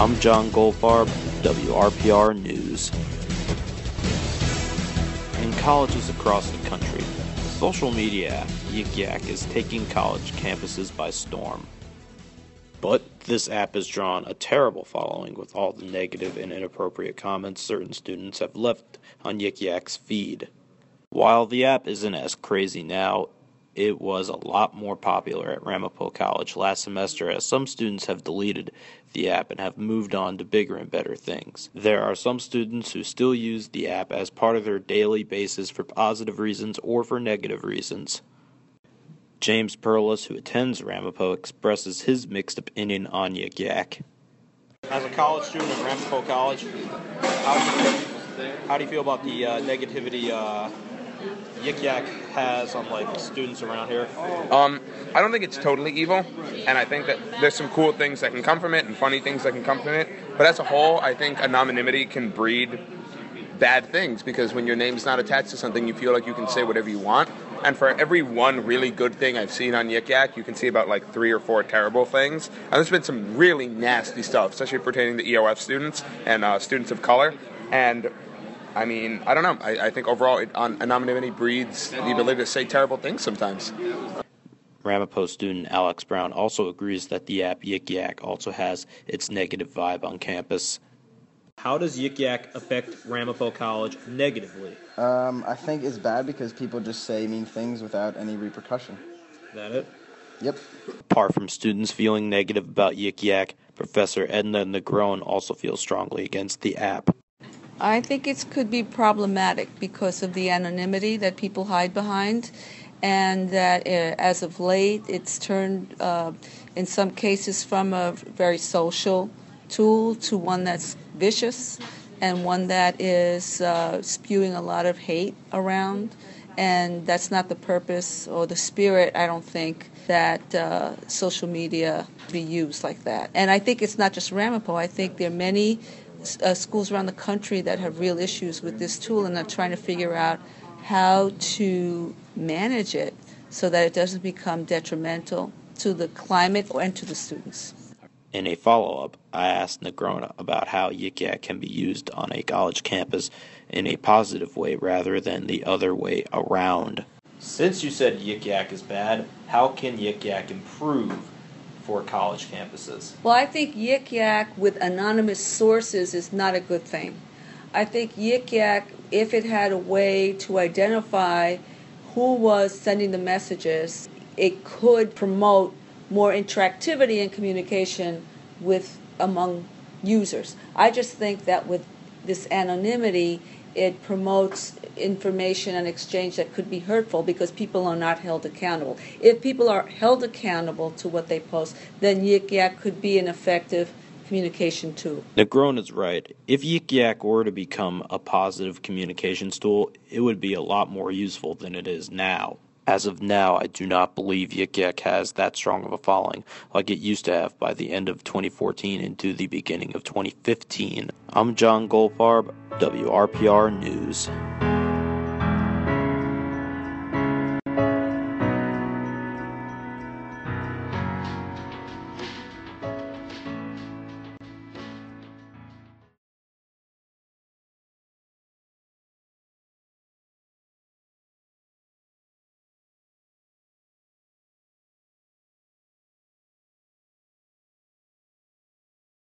I'm John Goldfarb, WRPR News. In colleges across the country, the social media app Yik Yak is taking college campuses by storm. But this app has drawn a terrible following with all the negative and inappropriate comments certain students have left on Yik Yak's feed. While the app isn't as crazy now, it was a lot more popular at Ramapo College last semester as some students have deleted the app and have moved on to bigger and better things. There are some students who still use the app as part of their daily basis for positive reasons or for negative reasons. James Perlis, who attends Ramapo, expresses his mixed opinion on Yik Yak. As a college student at Ramapo College, how do you feel about the negativity Yik Yak has on students around here? I don't think it's totally evil, and I think that there's some cool things that can come from it and funny things that can come from it. But as a whole, I think anonymity can breed bad things because when your name's not attached to something, you feel like you can say whatever you want. And for every one really good thing I've seen on Yik Yak, you can see about 3 or 4 terrible things. And there's been some really nasty stuff, especially pertaining to EOF students and students of color. And I mean, I don't know. I think overall anonymity breeds the ability to say terrible things sometimes. Ramapo student Alex Brown also agrees that the app Yik Yak also has its negative vibe on campus. How does Yik Yak affect Ramapo College negatively? I think it's bad because people just say mean things without any repercussion. Is that it? Yep. Apart from students feeling negative about Yik Yak, Professor Edna Negron also feels strongly against the app. I think it could be problematic because of the anonymity that people hide behind, and that as of late it's turned, in some cases, from a very social tool to one that's vicious and one that is spewing a lot of hate around. And that's not the purpose or the spirit, I don't think, that social media be used like that. And I think it's not just Ramapo. I think there are many schools around the country that have real issues with this tool and are trying to figure out how to manage it so that it doesn't become detrimental to the climate and to the students. In a follow-up, I asked Negrona about how Yik Yak can be used on a college campus in a positive way rather than the other way around. Since you said Yik Yak is bad, how can Yik Yak improve for college campuses? Well, I think Yik Yak with anonymous sources is not a good thing. I think Yik Yak, if it had a way to identify who was sending the messages, it could promote more interactivity and communication among users. I just think that with this anonymity, it promotes information and exchange that could be hurtful because people are not held accountable. If people are held accountable to what they post, then Yik Yak could be an effective communication tool. Negron is right. If Yik Yak were to become a positive communications tool, it would be a lot more useful than it is now. As of now, I do not believe Yik Yak has that strong of a following like it used to have by the end of 2014 into the beginning of 2015. I'm John Goldfarb, WRPR News.